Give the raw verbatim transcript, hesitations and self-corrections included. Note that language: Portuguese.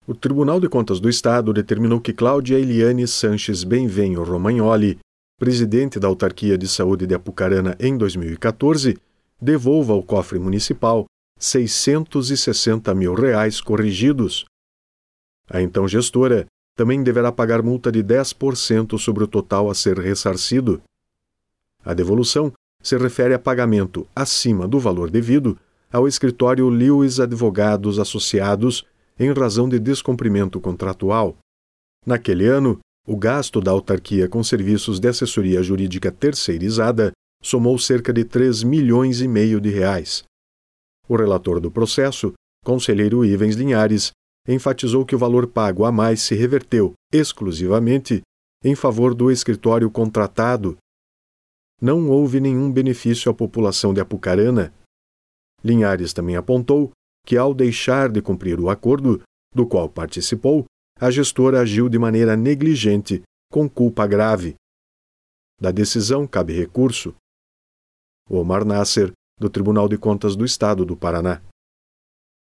O Tribunal de Contas do Estado determinou que Cláudia Eliane Sanches Benvenho Romagnoli, presidente da Autarquia de Saúde de Apucarana em dois mil e quatorze, devolva ao cofre municipal seiscentos e sessenta mil reais corrigidos. A então gestora também deverá pagar multa de dez por cento sobre o total a ser ressarcido. A devolução se refere a pagamento acima do valor devido ao escritório Lewis Advogados Associados em razão de descumprimento contratual. Naquele ano, o gasto da autarquia com serviços de assessoria jurídica terceirizada somou cerca de três milhões e meio de reais. O relator do processo, conselheiro Ivens Linhares, enfatizou que o valor pago a mais se reverteu exclusivamente em favor do escritório contratado. Não houve nenhum benefício à população de Apucarana. Linhares também apontou que, ao deixar de cumprir o acordo, do qual participou, a gestora agiu de maneira negligente, com culpa grave. Da decisão cabe recurso. Omar Nasser, do Tribunal de Contas do Estado do Paraná.